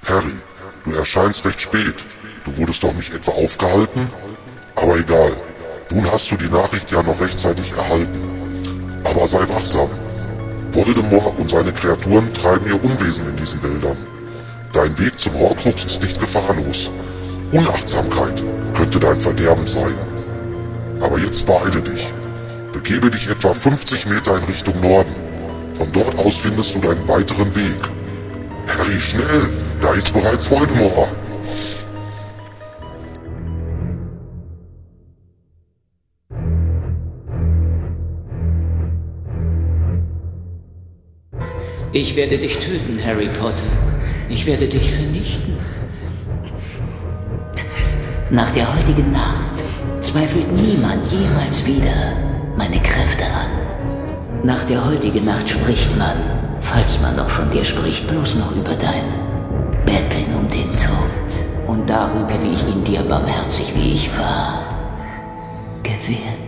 Harry, du erscheinst recht spät. Du wurdest doch nicht etwa aufgehalten? Aber egal, nun hast du die Nachricht ja noch rechtzeitig erhalten. Aber sei wachsam. Voldemort und seine Kreaturen treiben ihr Unwesen in diesen Wäldern. Dein Weg zum Horcrux ist nicht gefahrlos. Unachtsamkeit könnte dein Verderben sein. Aber jetzt beeile dich. Begebe dich etwa 50 Meter in Richtung Norden. Von dort aus findest du deinen weiteren Weg. Harry, schnell! Da ist bereits Voldemort! Ich werde dich töten, Harry Potter. Ich werde dich vernichten. Nach der heutigen Nacht zweifelt niemand jemals wieder meine Kräfte an. Nach der heutigen Nacht spricht man, falls man noch von dir spricht, bloß noch über dein Betteln um den Tod und darüber, wie ich ihn dir barmherzig, wie ich war, gewährt